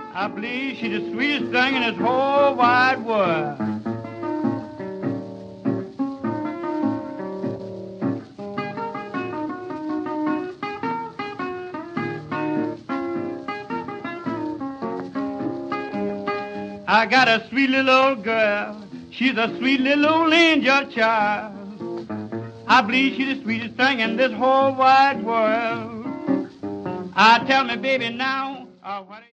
I believe she's the sweetest thing in this whole wide world. I got a sweet little old girl. She's a sweet little old angel child. I believe she's the sweetest thing in this whole wide world. I tell me, baby, now, what